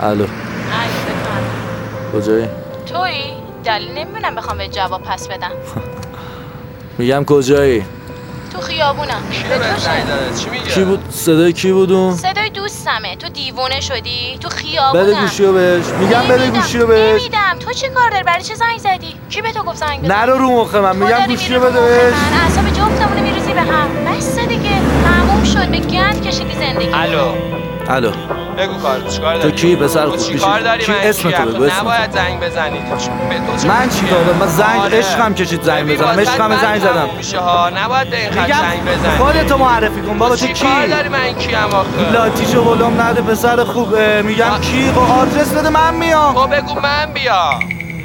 الو. بفهم. کجایی؟ تویی؟ دلیل نمیدونم بخوام به جواب پس بدم. میگم کجایی؟ تو خیابونم. به تو چه؟ چی میگه؟ کی بود؟ صدای کی بود اون؟ صدای دوستمه. تو دیوونه شدی؟ تو خیابونم. بده گوشیو بهش. میگم بده گوشیو بهش. نمیدم. تو چی کار داری؟ برای چه زنگ زدی؟ کی به تو گفت زنگ بزن؟ نرو رو مخ من. میگم گوشیو بده بهش. اعصاب جفتمون میریزی به هم. بس دیگه. تموم شد. به گند کشیدی زندگی. الو. بگو چیکار داری؟ تو کی پسر خوب؟ چیکار داری؟ کی من اسم تو بگو. اسم نباید زنگ بزنی. من چی کار دارم؟ من زنگ عشقم کشید زنگ بزنم. عشقم زنگ زدم. میشه ها. نباید به این خط زنگ بزنی. خودتو معرفی کن بابا. تو کی؟ چیکار داری؟ من کیم آخه؟ لاتیشو ولوم نده پسر خوب. میگم کی؟ خب آدرس بده من میام. خب بگو من بیام.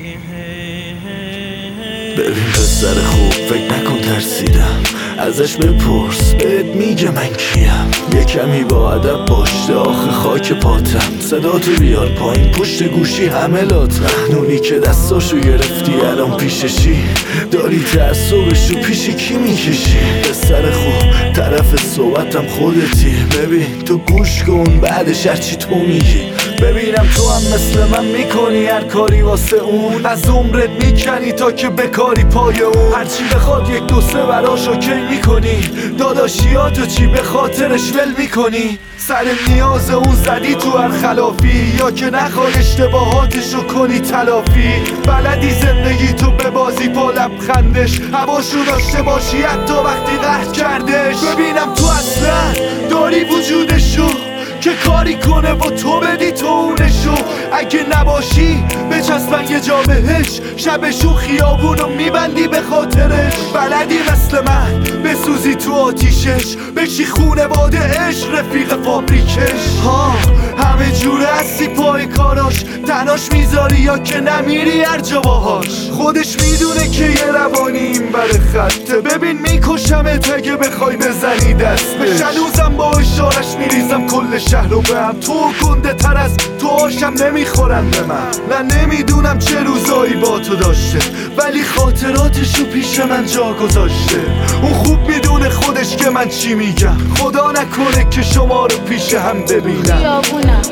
ببین پسر خوب فکر نکن ترسیدم، ازش بپرس بهت میگه من کیم. یه کمی با ادب باش آخه خاک پاتم. صداتو بیار پایین پشت گوشی همه لاتم. نونی که دستاشو گرفتی الان پیششی، داری تعصبشو پیش کی میکشی؟ پسر خوب طرف صحبتم خودتی. ببین تو گوش کن بعدش هرچی تو میگی. ببینم تو هم مثل من میکنی هر کاری واسه اون، از عمرت میکنی تا که بکاری پای اون. هرچی بخواد یک دو سه براش اوکی میکنی، داداشیاتو چی به خاطرش ول میکنی؟ سر نیاز اون زدی تو هر خلافی، یا که نخوای اشتباهاتشو کنی تلافی. بلدی زندگی تو به بازی با لبخندش، هواشو داشته باشی حتی وقتی قهر کردش. ببینم تو اصلا داری وجودشو که کاری کنه با تو بدی تو اونشو. اگه نباشی بچسبن یه جا بهش، شبشو خیابونو میبندی به خاطرش. بلدی مثل من بسوزی تو آتیشش، بشی خونواده عشق رفیق فابریکش. ها همه جوره هستی پای کاراش، تناش میذاری یا که نمیری هر جا باهاش. خودش میدونه که یه روانی این بر خطه. ببین میکشمت اگه بخوای بزنی دست به شلوزم، با اشارش میریزم کل شهر رو به هم. تو گنده تر از تو آشم نمیخورن به من. نه نمیدونم چه روزایی با تو داشته، ولی خاطراتشو پیش من جا گذاشته. اون خوب میدونه خودش که من چی میگم، خدا نکنه که شما رو پیش هم ببینم. خیابونم.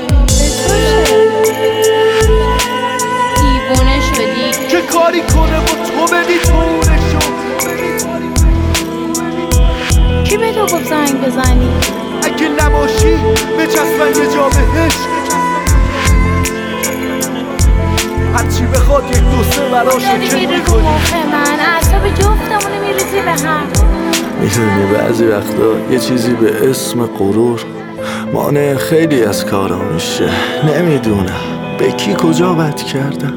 دیوونه شدی؟ که کاری کنه با تو بدی تو اونشو. کی به تو گفت زنگ بزنی؟ اگه نباشی بچسبن یه جا بهش، هرچی بخواد یک دو سه براش اوکی میکنی. من اعصاب جفتمونو میریزی به هم. میدونی بعضی وقتا یه چیزی به اسم غرور مانع خیلی از کارا میشه. نمیدونم به کی کجا بد کردم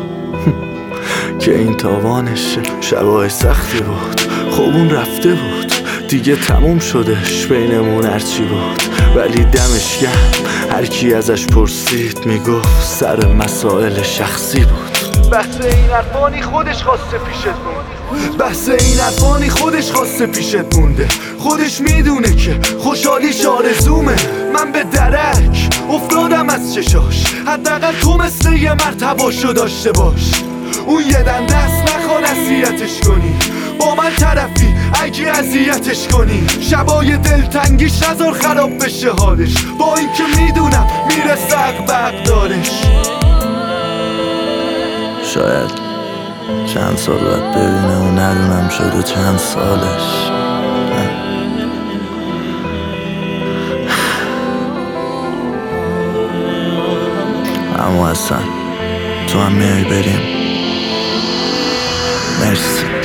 که این تاوانشه. شبای سختی بود خب اون رفته بود دیگه، تموم شدش بینمون هرچی بود. ولی دمش گرم هر کی ازش پرسید میگفت سر مسائل شخصی بود. بحث این حرفانی خودش خواسته پیشت مونده، بحث این حرفانی خودش خواسته پیشت مونده. خودش میدونه که خوشحالیش آرزومه. من به درک افتادم از چشاش، حداقل تو مثل یه مرد هواشو داشته باش. اون یه دنده است نخواد اذیتش کنی، با من طرفی اگه اذیتش کنی. شبای دلتنگیش نذار خراب بشه حالش، با اینکه میدونم میرسه عقب دارش. شاید چند سال باید ببینه و ندونم شده چند سالش. اما اصلا تو هم میای بریم. مرسی.